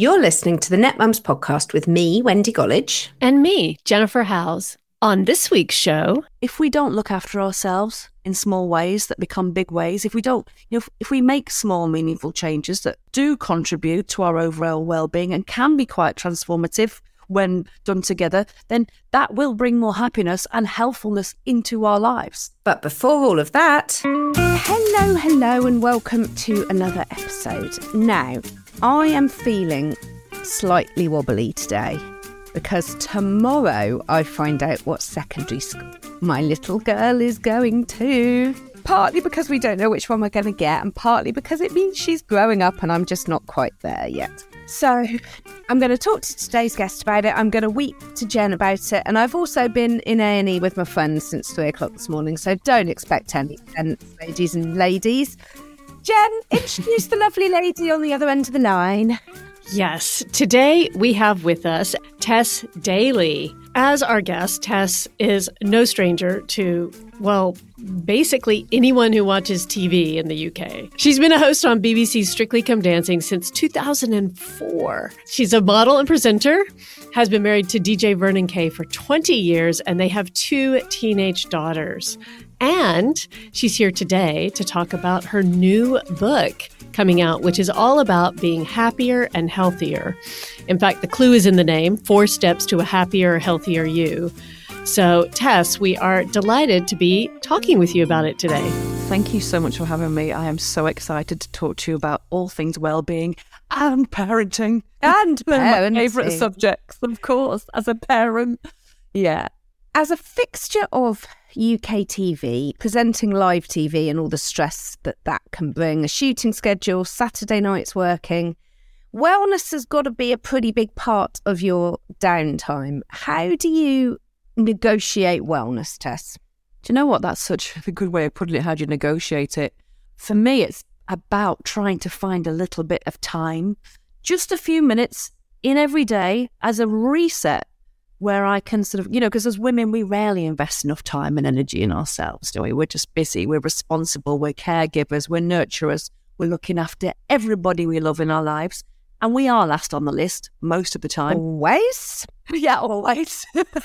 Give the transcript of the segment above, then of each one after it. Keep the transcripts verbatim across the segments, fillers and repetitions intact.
You're listening to the Net Mums podcast with me, Wendy Gollidge. And me, Jennifer Howes. On this week's show, if we don't look after ourselves in small ways that become big ways, if we don't, you know, if, if we make small, meaningful changes that do contribute to our overall well-being and can be quite transformative when done together, then that will bring more happiness and healthfulness into our lives. But before all of that, hello, hello, and welcome to another episode. Now, I am feeling slightly wobbly today because tomorrow I find out what secondary school my little girl is going to. Partly because we don't know which one we're going to get, and partly because it means she's growing up and I'm just not quite there yet. So I'm going to talk to today's guest about it. I'm going to weep to Jen about it. And I've also been in A and E with my friends since three o'clock this morning. So don't expect any tense, ladies and ladies. Jen, introduce the lovely lady on the other end of the line. Yes, today we have with us Tess Daly. As our guest, Tess is no stranger to, well, basically anyone who watches T V in the U K. She's been a host on B B C's Strictly Come Dancing since two thousand four. She's a model and presenter, has been married to D J Vernon Kay for twenty years, and they have two teenage daughters. And she's here today to talk about her new book coming out, which is all about being happier and healthier. In fact, the clue is in the name, Four Steps to a Happier, Healthier You. So, Tess, we are delighted to be talking with you about it today. Thank you so much for having me. I am so excited to talk to you about all things well-being and parenting. And parenting. My favourite subjects, of course, as a parent. Yeah. As a fixture of U K T V, presenting live T V and all the stress that that can bring, a shooting schedule, Saturday nights working, wellness has got to be a pretty big part of your downtime. How do you negotiate wellness, Tess? Do you know what? That's such a good way of putting it. How do you negotiate it? For me, it's about trying to find a little bit of time, just a few minutes in every day as a reset, where I can sort of, you know, because as women, we rarely invest enough time and energy in ourselves, do we? We're just busy, we're responsible, we're caregivers, we're nurturers, we're looking after everybody we love in our lives. And we are last on the list most of the time. Always? Yeah, always.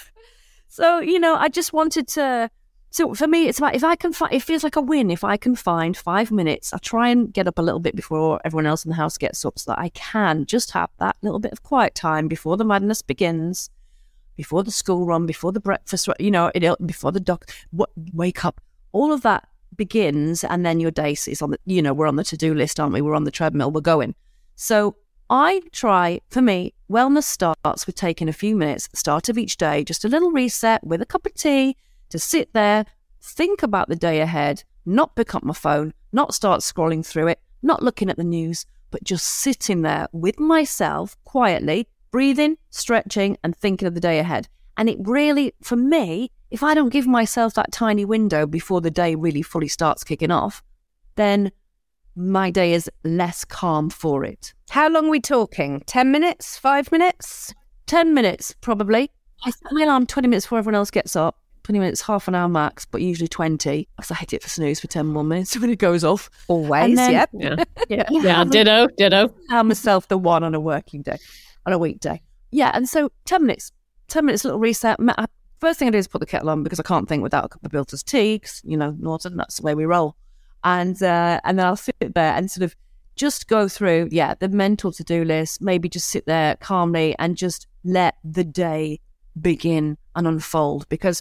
So, you know, I just wanted to, so for me, it's about, if I can find, it feels like a win if I can find five minutes. I try and get up a little bit before everyone else in the house gets up so that I can just have that little bit of quiet time before the madness begins. Before the school run, before the breakfast, you know, it, before the doc, what, wake up, all of that begins, and then your day is on the, you know, we're on the to-do list, aren't we? We're on the treadmill, we're going. So I try, for me, wellness starts with taking a few minutes at the start of each day, just a little reset with a cup of tea, to sit there, think about the day ahead, not pick up my phone, not start scrolling through it, not looking at the news, but just sitting there with myself quietly, breathing, stretching, and thinking of the day ahead. And it really, for me, if I don't give myself that tiny window before the day really fully starts kicking off, then my day is less calm for it. How long are we talking? Ten minutes? Five minutes? Ten minutes, probably. I set my alarm twenty minutes before everyone else gets up. twenty minutes, half an hour max, but usually twenty. Because I hit it for snooze for ten more minutes when it goes off. Always, then, yep. Yeah, yeah, yeah ditto, ditto. I myself the one on a working day. On a weekday. Yeah, and so ten minutes, ten minutes little reset. First thing I do is put the kettle on because I can't think without a cup of Bilter's tea, because, you know, Norton, that's the way we roll. And uh, and then I'll sit there and sort of just go through, yeah, the mental to-do list, maybe just sit there calmly and just let the day begin and unfold, because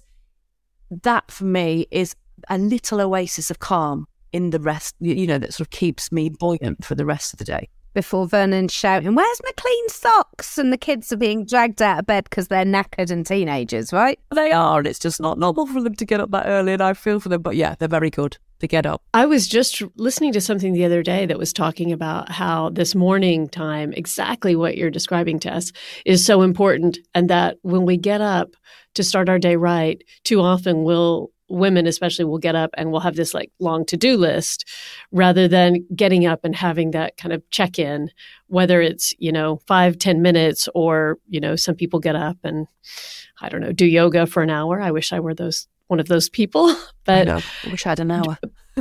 that for me is a little oasis of calm in the rest, you know, that sort of keeps me buoyant for the rest of the day. Before Vernon's shouting, "Where's my clean socks?" and the kids are being dragged out of bed because they're knackered and teenagers, right? They are, and it's just not normal for them to get up that early, and I feel for them. But yeah, they're very good to get up. I was just listening to something the other day that was talking about how this morning time, exactly what you're describing, Tess, is so important, and that when we get up to start our day right, too often we'll women especially will get up and we'll have this like long to-do list rather than getting up and having that kind of check-in, whether it's, you know, five, ten minutes, or, you know, some people get up and, I don't know, do yoga for an hour. I wish I were those one of those people. But I know. I wish I had an hour.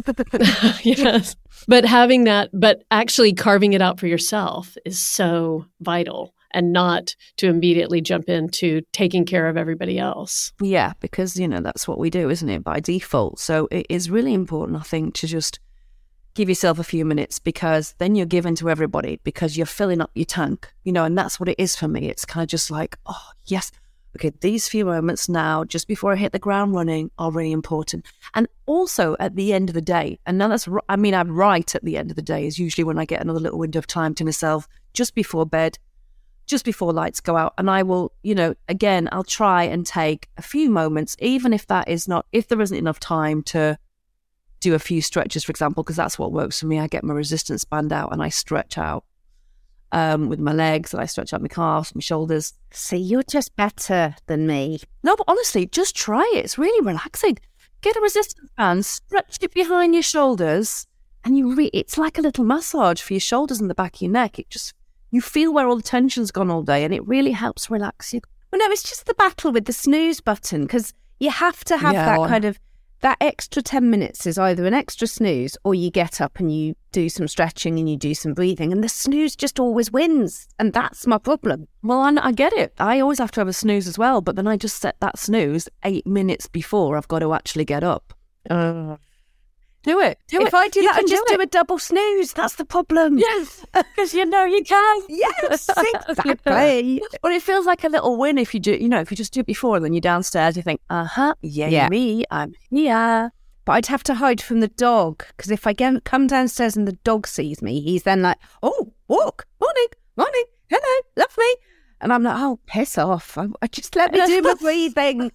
Yes. But having that, but actually carving it out for yourself is so vital, and not to immediately jump into taking care of everybody else. Yeah, because, you know, that's what we do, isn't it, by default. So it is really important, I think, to just give yourself a few minutes, because then you're giving to everybody, because you're filling up your tank, you know, and that's what it is for me. It's kind of just like, oh, yes, okay, these few moments now, just before I hit the ground running, are really important. And also at the end of the day, and now that's, I mean, I'm right at the end of the day is usually when I get another little window of time to myself, just before bed, just before lights go out. And I will, you know, again, I'll try and take a few moments, even if that is not, if there isn't enough time to do a few stretches, for example, because that's what works for me. I get my resistance band out and I stretch out um, with my legs, and I stretch out my calves, my shoulders. See, you're just better than me. No, but honestly, just try it. It's really relaxing. Get a resistance band, stretch it behind your shoulders, and you re- it's like a little massage for your shoulders and the back of your neck. It just, you feel where all the tension's gone all day, and it really helps relax you. Well, no, it's just the battle with the snooze button, because you have to have Yeah, that well- kind of, that extra ten minutes is either an extra snooze, or you get up and you do some stretching and you do some breathing, and the snooze just always wins. And that's my problem. Well, I, I get it. I always have to have a snooze as well, but then I just set that snooze eight minutes before I've got to actually get up. Uh, Do it. Do if it. I do You that, I can just do do, it. a double snooze. That's the problem. Yes, because you know you can. Yes, exactly. Well, it feels like a little win if you do, you know, if you just do it before and then you're downstairs, you think, uh-huh, yeah, Yeah. me, I'm here. But I'd have to hide from the dog, because if I get, come downstairs and the dog sees me, he's then like, oh, walk, morning, morning, hello, love me. And I'm like, oh, piss off. I, I just let me do my breathing.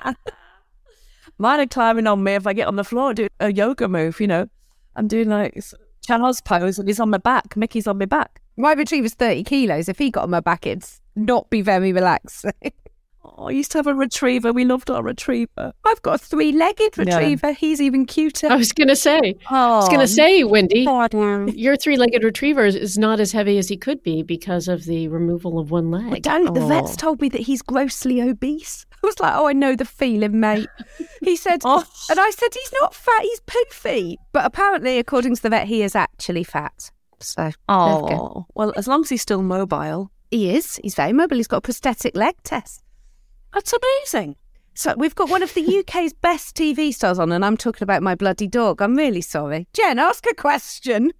Mine are climbing on me if I get on the floor, do a yoga move, you know. I'm doing like Charles pose and he's on my back. Mickey's on my back. My retriever's thirty kilos. If he got on my back, it'd not be very relaxing. Oh, I used to have a retriever. We loved our retriever. I've got a three-legged retriever. He's even cuter. I was going to say, Oh, I was going to say, Wendy, Pardon. your three-legged retriever is not as heavy as he could be because of the removal of one leg. But don't, the vets Oh. told me that he's grossly obese. I was like, oh, I know the feeling, mate. He said, Oh. and I said, he's not fat, he's poofy. But apparently, according to the vet, he is actually fat. So, there we go. Oh, well, as long as he's still mobile. He is. He's very mobile. He's got a prosthetic leg test. That's amazing. So we've got one of the U K's best T V stars on, and I'm talking about my bloody dog. I'm really sorry. Jen, ask a question.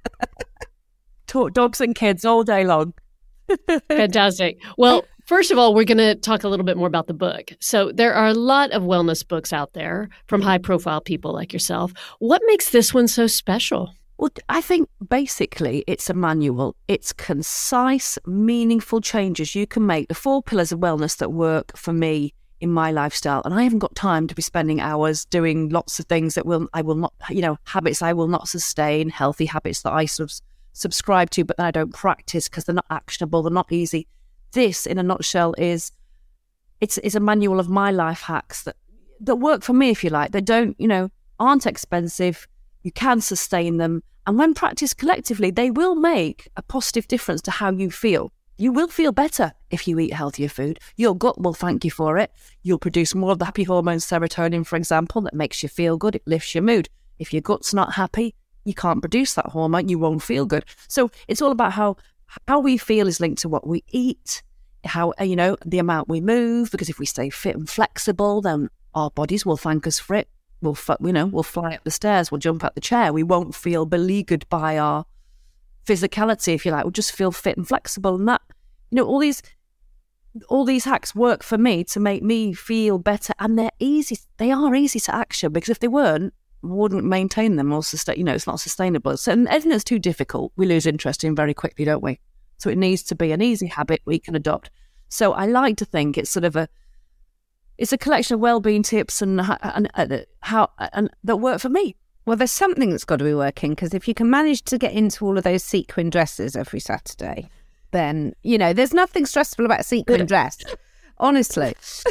Talk dogs and kids all day long. Fantastic. Well, first of all, we're going to talk a little bit more about the book. So there are a lot of wellness books out there from high-profile people like yourself. What makes this one so special? Well, I think basically it's a manual. It's concise, meaningful changes you can make. The four pillars of wellness that work for me in my lifestyle. And I haven't got time to be spending hours doing lots of things that will I will not, you know, habits I will not sustain, healthy habits that I sort of subscribe to, but then I don't practice because they're not actionable, they're not easy. This, in a nutshell, is it's it's a manual of my life hacks that that work for me, if you like. They don't, you know, aren't expensive. You can sustain them. And when practiced collectively, they will make a positive difference to how you feel. You will feel better if you eat healthier food. Your gut will thank you for it. You'll produce more of the happy hormone serotonin, for example, that makes you feel good. It lifts your mood. If your gut's not happy, you can't produce that hormone. You won't feel good. So it's all about how how we feel is linked to what we eat, how, you know, the amount we move, because if we stay fit and flexible, then our bodies will thank us for it. We'll, you know, we'll fly up the stairs, we'll jump out the chair. We won't feel beleaguered by our physicality, if you like. We'll just feel fit and flexible. And that, you know, all these, all these hacks work for me to make me feel better. And they're easy. They are easy to action, because if they weren't, we wouldn't maintain them or sustain. You know, it's not sustainable. So anything that's too difficult, we lose interest in very quickly, don't we? So it needs to be an easy habit we can adopt. So I like to think it's sort of a, it's a collection of well-being tips and, and, and how and that work for me. Well, there's something that's got to be working, because if you can manage to get into all of those sequin dresses every Saturday, then, you know, there's nothing stressful about a sequin dress, honestly.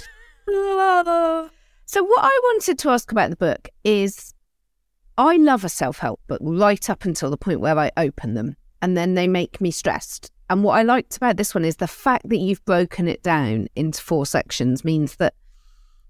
So what I wanted to ask about the book is, I love a self-help book right up until the point where I open them, and then they make me stressed. And what I liked about this one is the fact that you've broken it down into four sections means that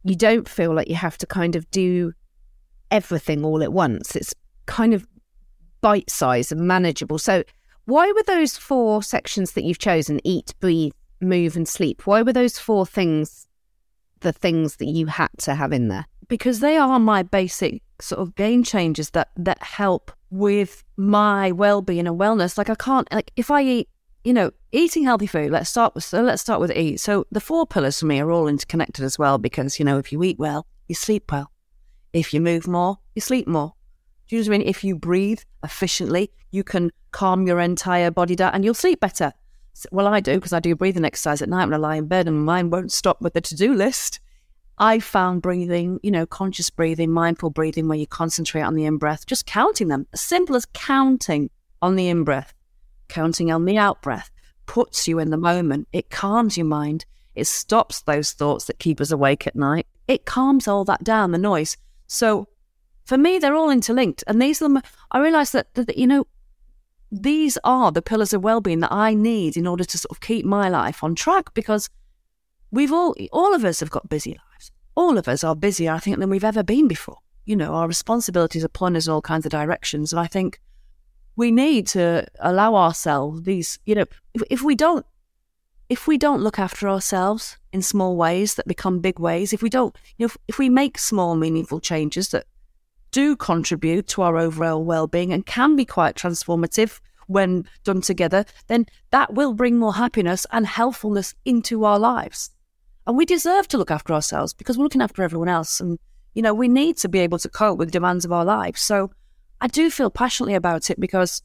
you don't feel like you have to kind of do everything all at once. It's kind of bite-sized and manageable. So why were those four sections that you've chosen, eat, breathe, move and sleep, why were those four things the things that you had to have in there? Because they are my basic sort of game changers that, that help with my well-being and wellness. Like I can't, like if I eat, you know, eating healthy food, let's start with, so let's start with eat. So the four pillars for me are all interconnected as well, because, you know, if you eat well, you sleep well. If you move more, you sleep more. Do you know what I mean? If you breathe efficiently, you can calm your entire body down and you'll sleep better. So, well, I do, because I do breathing exercise at night when I lie in bed and my mind won't stop with the to-do list. I found breathing, you know, conscious breathing, mindful breathing, where you concentrate on the in-breath, just counting them, as simple as counting on the in-breath, counting on the out-breath, puts you in the moment. It calms your mind. It stops those thoughts that keep us awake at night. It calms all that down, the noise. So for me, they're all interlinked. And these are the, I realised that, that, you know, these are the pillars of well-being that I need in order to sort of keep my life on track, because we've all, all of us have got busy lives. All of us are busier, I think, than we've ever been before. You know, our responsibilities are pulling us in all kinds of directions. And I think we need to allow ourselves these, you know, if, if we don't, if we don't look after ourselves in small ways that become big ways, if we don't, you know, if, if we make small, meaningful changes that do contribute to our overall well-being and can be quite transformative when done together, then that will bring more happiness and healthfulness into our lives. And we deserve to look after ourselves because we're looking after everyone else. And, you know, we need to be able to cope with the demands of our lives. So I do feel passionately about it, because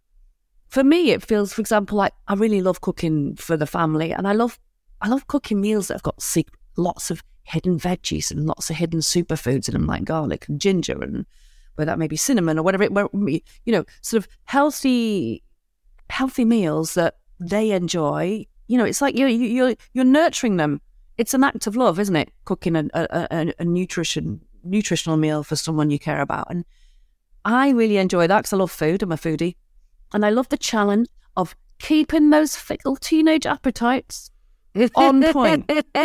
for me, it feels, for example, like I really love cooking for the family, and I love I love cooking meals that have got secret, lots of hidden veggies and lots of hidden superfoods in them, like garlic and ginger, and whether that may be cinnamon or whatever it, you know, sort of healthy, healthy meals that they enjoy. You know, it's like you're you're you're nurturing them. It's an act of love, isn't it? Cooking a, a, a nutrition nutritional meal for someone you care about, and I really enjoy that because I love food. I'm a foodie. And I love the challenge of keeping those fickle teenage appetites on point.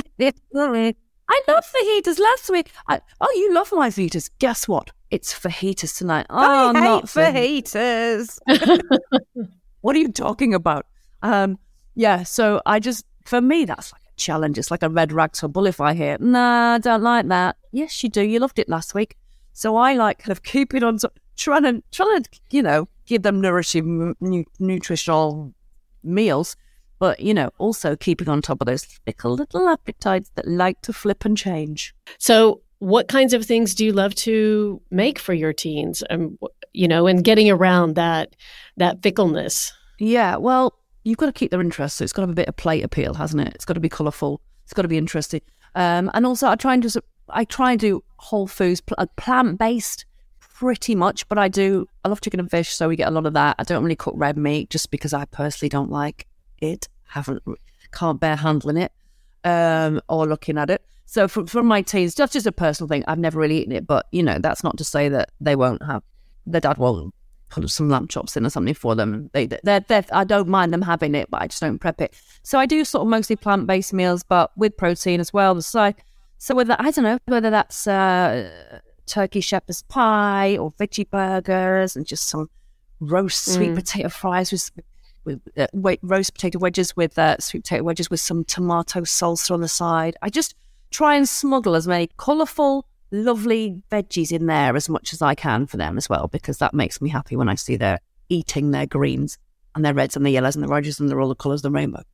I love fajitas. Last week, I, oh, you love my fajitas. Guess what? It's fajitas tonight. Oh, I not hate fajitas. What are you talking about? Um, yeah, so I just, for me, that's like a challenge. It's like a red rag to a bull if I hear, nah, I don't like that. Yes, you do. You loved it last week. So I like kind of keep it on, trying to, trying to, you know, give them nourishing, nu- nutritional meals, but, you know, also keeping on top of those fickle little appetites that like to flip and change. So what kinds of things do you love to make for your teens? Um, you know, and getting around that that fickleness? Yeah, well, you've got to keep their interest. So it's got to have a bit of plate appeal, hasn't it? It's got to be colourful. It's got to be interesting. Um, and also I try and do, I try and do whole foods, plant-based, pretty much, but I do, I love chicken and fish, so we get a lot of that. I don't really cook red meat just because I personally don't like it, haven't, can't bear handling it um, or looking at it. So for, for my teens, that's just a personal thing. I've never really eaten it, but, you know, that's not to say that they won't have, their dad won't put some lamb chops in or something for them. They, they're, they're, I don't mind them having it, but I just don't prep it. So I do sort of mostly plant-based meals, but with protein as well. So, so whether, I don't know, whether that's uh, turkey shepherd's pie or veggie burgers and just some roast sweet mm. potato fries with, with uh, wait, roast potato wedges with uh, sweet potato wedges with some tomato salsa on the side. I just try and smuggle as many colourful, lovely veggies in there as much as I can for them as well, because that makes me happy when I see they're eating their greens and their reds and their yellows and the oranges and they're all the colours of the rainbow.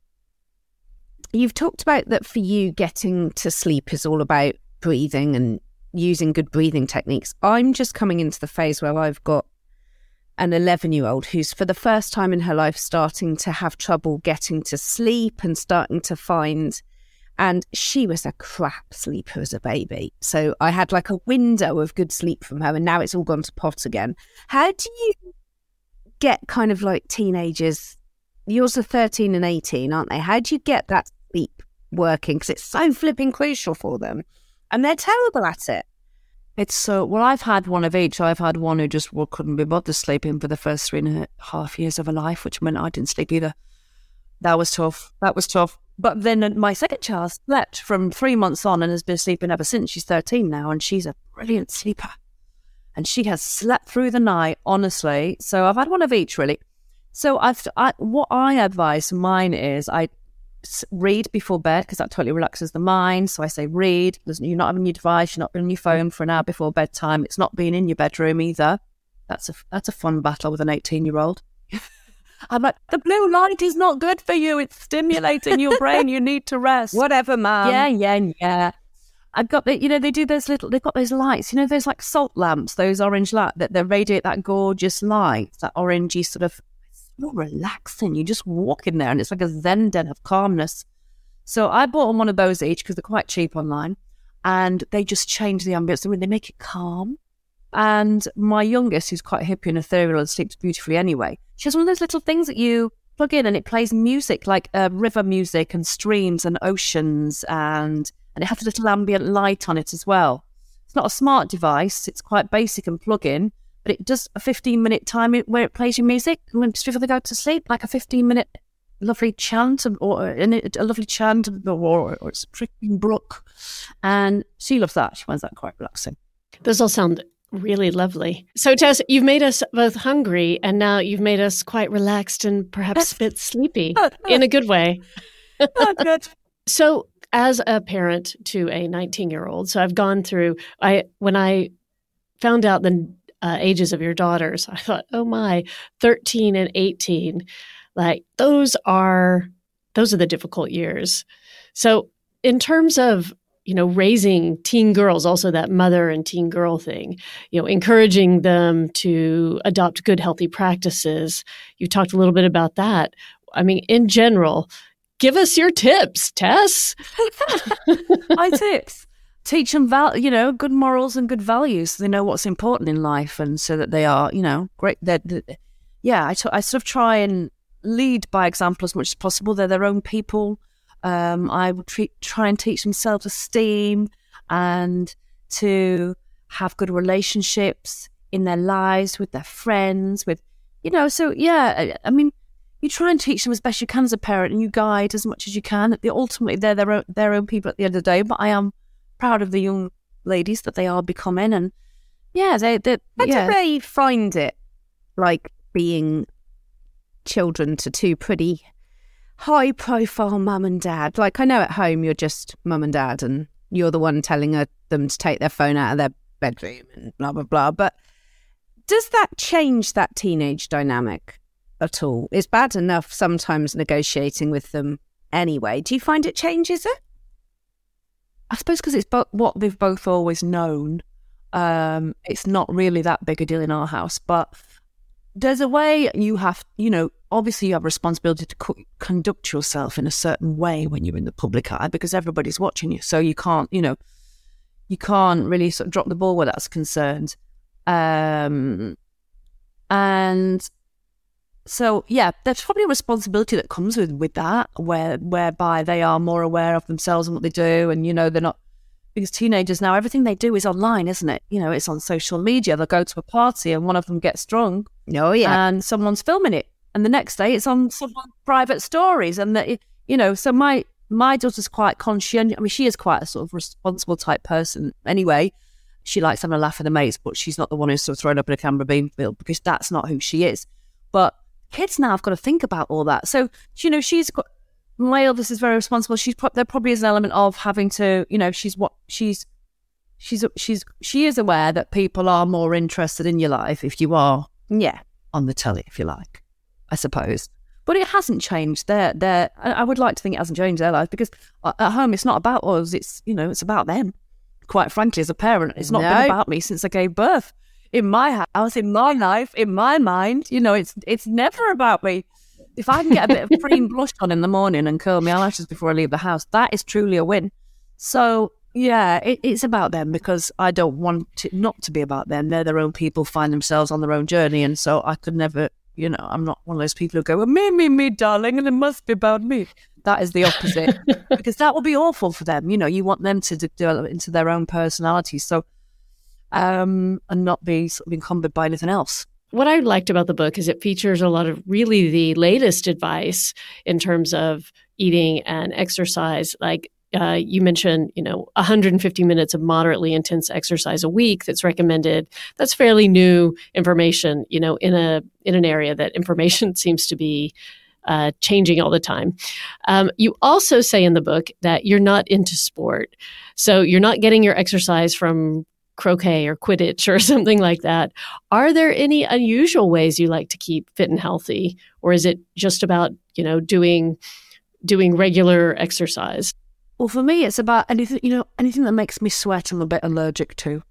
You've talked about that for you, getting to sleep is all about breathing and using good breathing techniques. I'm just coming into the phase where I've got an eleven-year-old who's for the first time in her life starting to have trouble getting to sleep and starting to find, and she was a crap sleeper as a baby. So I had like a window of good sleep from her, and now it's all gone to pot again. How do you get kind of like teenagers, yours are thirteen and eighteen, aren't they? How do you get that sleep working? Because it's so flipping crucial for them. And they're terrible at it. It's so, well, I've had one of each. I've had one who just well, couldn't be bothered sleeping for the first three and a half years of her life, which meant I didn't sleep either. That was tough. That was tough. But then my second child slept from three months on and has been sleeping ever since. She's thirteen now, and she's a brilliant sleeper. And she has slept through the night, honestly. So I've had one of each, really. So I've, I, what I advise mine is I read before bed, because that totally relaxes the mind. So I say read. You're not having your device. You're not on your phone for an hour before bedtime. It's not being in your bedroom either. That's a, that's a fun battle with an eighteen-year-old. I'm like, the blue light is not good for you. It's stimulating your brain. You need to rest. Whatever, Mum. Yeah, yeah, yeah. I've got the, you know, they do those little, they've got those lights, you know, those like salt lamps, those orange lights that they radiate that gorgeous light, that orangey sort of, it's so relaxing. You just walk in there and it's like a zen den of calmness. So I bought them one of those each because they're quite cheap online, and they just change the ambience. They make it calm. And my youngest, who's quite hippie and ethereal and sleeps beautifully anyway, she has one of those little things that you plug in and it plays music, like uh, river music and streams and oceans, and and it has a little ambient light on it as well. It's not a smart device. It's quite basic and plug-in, but it does a fifteen-minute time where it plays your music just before they go to sleep, like a fifteen-minute lovely chant, or a, a lovely chant, or, or it's a trickling brook. And she loves that. She finds that quite relaxing. Those all sound really lovely. So, Tess, you've made us both hungry, and now you've made us quite relaxed and perhaps a bit sleepy in a good way. Oh, good. So, as a parent to a nineteen-year-old, so I've gone through, I when I found out the uh, ages of your daughters, I thought, oh my, thirteen and eighteen, like those are, those are the difficult years. So in terms of, you know, raising teen girls, also that mother and teen girl thing, you know, encouraging them to adopt good, healthy practices. You talked a little bit about that. I mean, in general, give us your tips, Tess. My tips. Teach them, val- you know, good morals and good values so they know what's important in life, and so that they are, you know, great. They're, they're, yeah, I, t- I sort of try and lead by example as much as possible. They're their own people. Um, I would treat, try and teach them self-esteem and to have good relationships in their lives with their friends, with, you know, so yeah, I, I mean, you try and teach them as best you can as a parent, and you guide as much as you can. Ultimately, they're their own, their own people at the end of the day, but I am proud of the young ladies that they are becoming. And yeah, they, they How yeah. do they find it, like being children to two pretty high profile mum and dad? Like, I know at home you're just mum and dad and you're the one telling her, them to take their phone out of their bedroom and blah, blah, blah. But does that change that teenage dynamic at all? It's bad enough sometimes negotiating with them anyway. Do you find it changes it? I suppose because it's bo- what they've both always known. Um, it's not really that big a deal in our house, but there's a way you have, you know, obviously you have a responsibility to co- conduct yourself in a certain way when you're in the public eye, because everybody's watching you. So you can't, you know, you can't really sort of drop the ball where that's concerned. Um, and so, yeah, there's probably a responsibility that comes with, with that, where whereby they are more aware of themselves and what they do. And, you know, they're not, because teenagers now, everything they do is online, isn't it? You know, it's on social media. They'll go to a party and one of them gets drunk. Oh, yeah. And someone's filming it. And the next day it's on someone's private stories. And, that, you know, so my, my daughter's quite conscientious. I mean, she is quite a sort of responsible type person anyway. She likes having a laugh with her mates, but she's not the one who's sort of thrown up in a camera beam field, because that's not who she is. But kids now have got to think about all that. So, you know, she's got, my eldest is very responsible. She's pro- there probably is an element of having to, you know, she's what she's, she's, she's, she is aware that people are more interested in your life if you are, yeah, on the telly, if you like, I suppose. But it hasn't changed their, their, I would like to think it hasn't changed their life, because at home it's not about us. It's, you know, it's about them. Quite frankly, as a parent, it's not No. been about me since I gave birth. In my house, in my life, in my mind, you know, it's it's never about me. If I can get a bit of cream blush on in the morning and curl my eyelashes before I leave the house, that is truly a win. So, yeah, it, it's about them, because I don't want it not to be about them. They're their own people, find themselves on their own journey. And so I could never, you know, I'm not one of those people who go, well, me, me, me, darling, and it must be about me. That is the opposite, because that will be awful for them. You know, you want them to de- develop into their own personality. So, um, and not be sort of encumbered by anything else. what I liked about the book is it features a lot of really the latest advice in terms of eating and exercise. Like uh, you mentioned, you know, one hundred fifty minutes of moderately intense exercise a week that's recommended. That's fairly new information, you know, in a in an area that information seems to be uh, changing all the time. Um, you also say in the book that you're not into sport. So you're not getting your exercise from croquet or Quidditch or something like that. Are there any unusual ways you like to keep fit and healthy? Or is it just about, you know, doing doing regular exercise? Well, for me, it's about anything, you know, anything that makes me sweat, I'm a bit allergic to.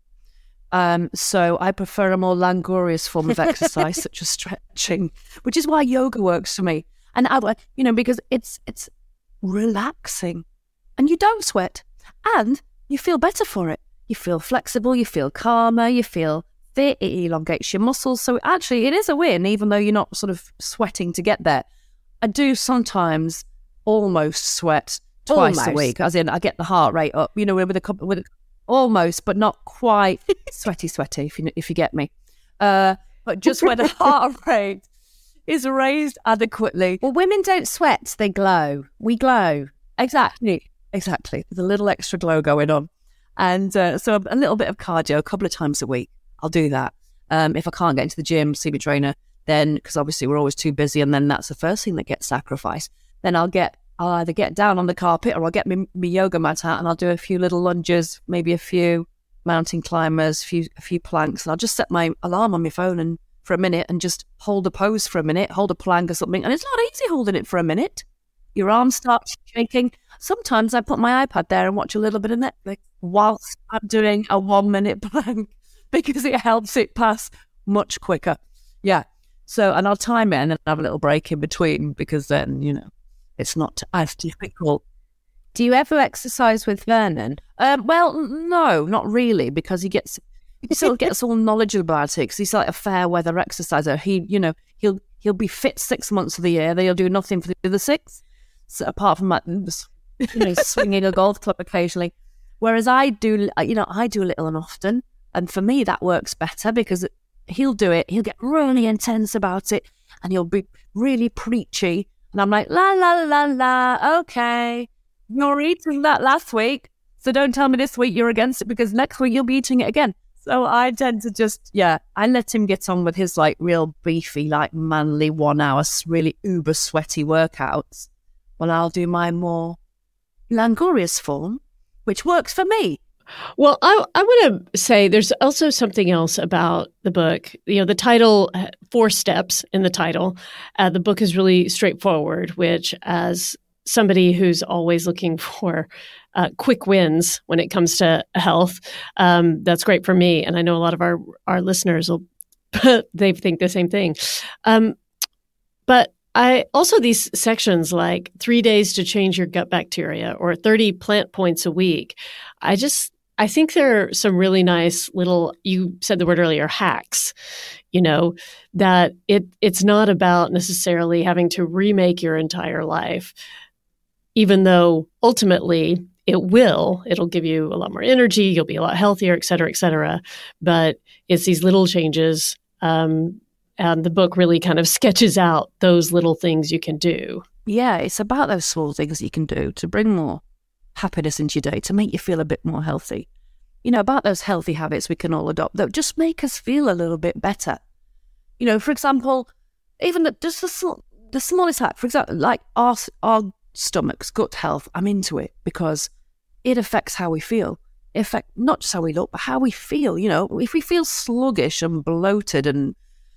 Um, so I prefer a more languorous form of exercise, such as stretching, which is why yoga works for me. And, I, you know, because it's it's relaxing and you don't sweat and you feel better for it. You feel flexible, you feel calmer, you feel fit, it elongates your muscles. So actually it is a win, even though you're not sort of sweating to get there. I do sometimes almost sweat twice almost. a week, as in I get the heart rate up, you know, with a couple, with a, almost, but not quite sweaty, sweaty, if you if you get me. Uh, but just when the heart rate is raised adequately. Well, women don't sweat, they glow. We glow. Exactly, exactly. There's a little extra glow going on. And uh, so a little bit of cardio a couple of times a week. I'll do that. Um, if I can't get into the gym, see my trainer, then, because obviously we're always too busy, and then that's the first thing that gets sacrificed. Then I'll get, I'll either get down on the carpet or I'll get my, my yoga mat out and I'll do a few little lunges, maybe a few mountain climbers, a few, a few planks. And I'll just set my alarm on my phone and for a minute and just hold a pose for a minute, hold a plank or something. And it's not easy holding it for a minute. Your arms start shaking. Sometimes I put my iPad there and watch a little bit of Netflix whilst I'm doing a one minute plank because it helps it pass much quicker. Yeah. So, and I'll time it and then have a little break in between because then, you know, it's not as difficult. Do you ever exercise with Vernon? Um, well, no, not really, because he gets, he sort of gets all knowledgeable about it because he's like a fair weather exerciser. He, you know, he'll, he'll be fit six months of the year. Then he'll do nothing for the other six. So apart from that, you know, swinging a golf club occasionally. Whereas I do, you know, I do little and often. And for me, that works better because he'll do it. He'll get really intense about it and he'll be really preachy. And I'm like, la, la, la, la, okay. You're eating that last week. So don't tell me this week you're against it because next week you'll be eating it again. So I tend to just, yeah, I let him get on with his like real beefy, like manly one hour, really uber sweaty workouts. Well, I'll do my more languorous form, which works for me. Well, I, I want to say there's also something else about the book. You know, the title, four steps in the title. Uh, the book is really straightforward, which as somebody who's always looking for uh, quick wins when it comes to health, um, that's great for me. And I know a lot of our, our listeners will, they think the same thing. Um, but I also these sections like three days to change your gut bacteria or thirty plant points a week. I just, I think there are some really nice little, you said the word earlier, hacks, you know, that it it's not about necessarily having to remake your entire life, even though ultimately it will, it'll give you a lot more energy, you'll be a lot healthier, et cetera, et cetera. But it's these little changes, um, and the book really kind of sketches out those little things you can do. Yeah, it's about those small things you can do to bring more happiness into your day, to make you feel a bit more healthy. You know, about those healthy habits we can all adopt that just make us feel a little bit better. You know, for example, even the, just the, the smallest hack, for example, like our, our stomachs, gut health, I'm into it because it affects how we feel. It affects not just how we look, but how we feel. You know, if we feel sluggish and bloated and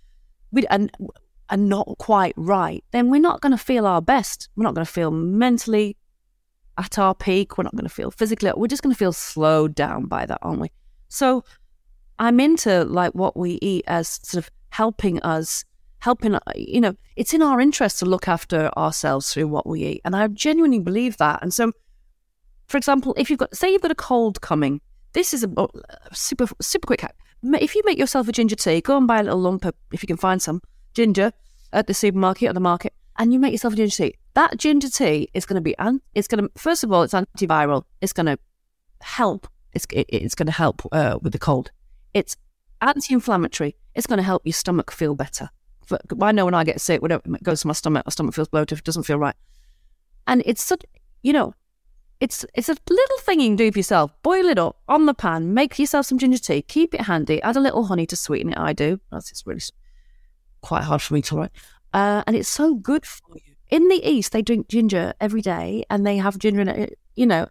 We, and and not quite right, then we're not going to feel our best. We're not going to feel mentally at our peak. We're not going to feel physically. We're just going to feel slowed down by that, aren't we? So I'm into like what we eat as sort of helping us, helping, you know, it's in our interest to look after ourselves through what we eat. And I genuinely believe that. And so, for example, if you've got, say you've got a cold coming, this is a super, super quick hack. If you make yourself a ginger tea, go and buy a little lump of, if you can find some, ginger at the supermarket or the market, and you make yourself a ginger tea. That ginger tea is going to be, it's going to, first of all, it's antiviral. It's going to help. It's, it's going to help uh, with the cold. It's anti-inflammatory. it's going to help your stomach feel better. I know when I get sick, when it goes to my stomach, my stomach feels bloated, it doesn't feel right. And it's such, you know, it's it's a little thing you can do for yourself. Boil it up on the pan, make yourself some ginger tea, keep it handy, add a little honey to sweeten it. I do. That's it's really quite hard for me to write. Uh, and it's so good for you. In the East, they drink ginger every day, and they have ginger in it, you know,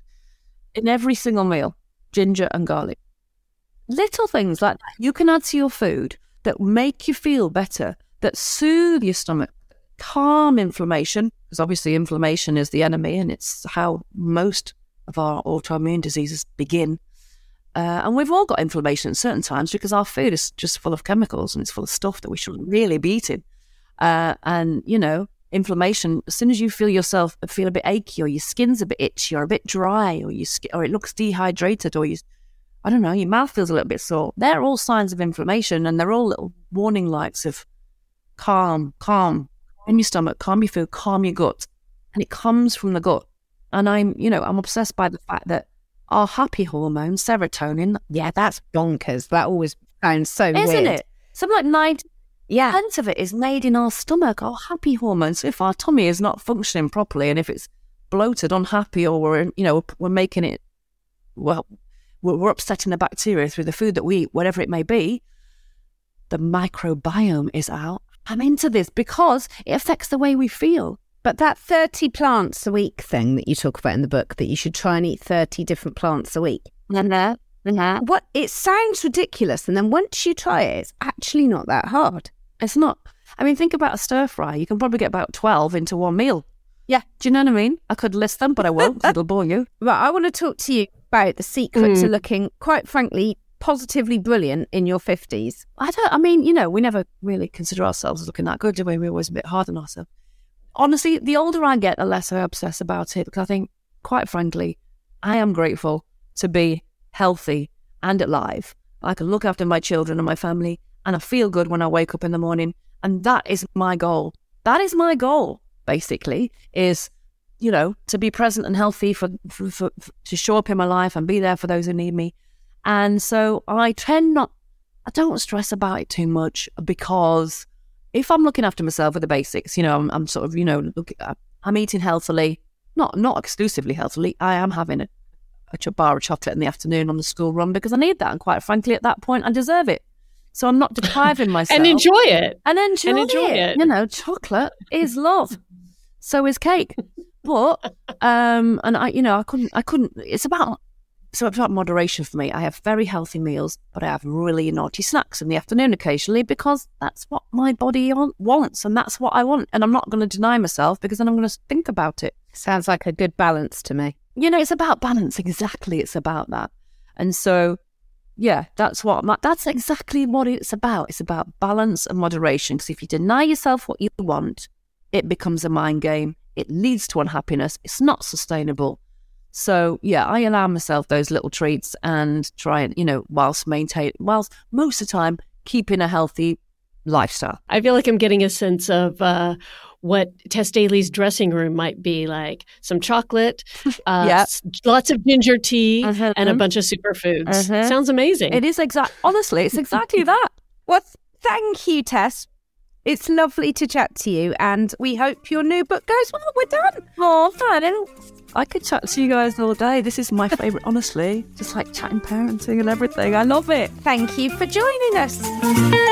in every single meal, ginger and garlic. Little things like that you can add to your food that make you feel better, that soothe your stomach, calm inflammation, because obviously inflammation is the enemy, and it's how most of our autoimmune diseases begin. Uh, and we've all got inflammation at certain times because our food is just full of chemicals and it's full of stuff that we shouldn't really be eating. Uh, and, you know, inflammation, as soon as you feel yourself feel a bit achy, or your skin's a bit itchy, or a bit dry, or, you, or it looks dehydrated, or you, I don't know, your mouth feels a little bit sore, they're all signs of inflammation, and they're all little warning lights of calm, calm, in your stomach, calm your food, calm your gut. And it comes from the gut. And I'm, you know, I'm obsessed by the fact that our happy hormone, serotonin. Yeah, that's bonkers. That always sounds so isn't weird. it? Something like ninety yeah. percent of it is made in our stomach, our happy hormone. So if our tummy is not functioning properly, and if it's bloated, unhappy, or we're, you know, we're making it, well, we're upsetting the bacteria through the food that we eat, whatever it may be, the microbiome is out. I'm into this because it affects the way we feel. But that thirty plants a week thing that you talk about in the book, that you should try and eat thirty different plants a week. Mm-hmm. Mm-hmm. What, it sounds ridiculous. And then once you try it, it's actually not that hard. It's not. I mean, think about a stir fry. You can probably get about twelve into one meal. Yeah. Do you know what I mean? I could list them, but I won't because it'll bore you. Right. I want to talk to you about the secret Mm. to looking, quite frankly, positively brilliant in your fifties. I don't, I mean, you know, we never really consider ourselves as looking that good, do we? We're always a bit hard on ourselves. Honestly, the older I get, the less I obsess about it, because I think, quite frankly, I am grateful to be healthy and alive. I can look after my children and my family, and I feel good when I wake up in the morning. And that is my goal. That is my goal, basically, is, you know, to be present and healthy, for, for, for, for to show up in my life and be there for those who need me. And so I tend not, I don't stress about it too much, because if I'm looking after myself with the basics, you know, I'm, I'm sort of, you know, look, I'm eating healthily, not not exclusively healthily. I am having a, a bar of chocolate in the afternoon on the school run because I need that. And quite frankly, at that point, I deserve it. So I'm not depriving myself. And enjoy it. And enjoy, and enjoy it. it. You know, chocolate is love. So is cake. But, um, and I, you know, I couldn't, I couldn't, it's about, so it's about moderation for me. I have very healthy meals, but I have really naughty snacks in the afternoon occasionally, because that's what my body wants, and that's what I want. And I'm not going to deny myself, because then I'm going to think about it. Sounds like a good balance to me. You know, it's about balance. Exactly. It's about that. And so, yeah, that's what, my, that's exactly what it's about. It's about balance and moderation. Because if you deny yourself what you want, it becomes a mind game. It leads to unhappiness. It's not sustainable. So, yeah, I allow myself those little treats and try and, you know, whilst maintain, whilst most of the time keeping a healthy lifestyle. I feel like I'm getting a sense of uh, what Tess Daly's dressing room might be like. Some chocolate, uh, Yeah. s- lots of ginger tea, Mhm. and a bunch of superfoods. Mhm. Sounds amazing. It is exact. Honestly, it's exactly that. Well, thank you, Tess. It's lovely to chat to you, and we hope your new book goes well. We're done. Oh, darling. I could chat to you guys all day. This is my favourite, honestly. Just like chatting parenting and everything. I love it. Thank you for joining us.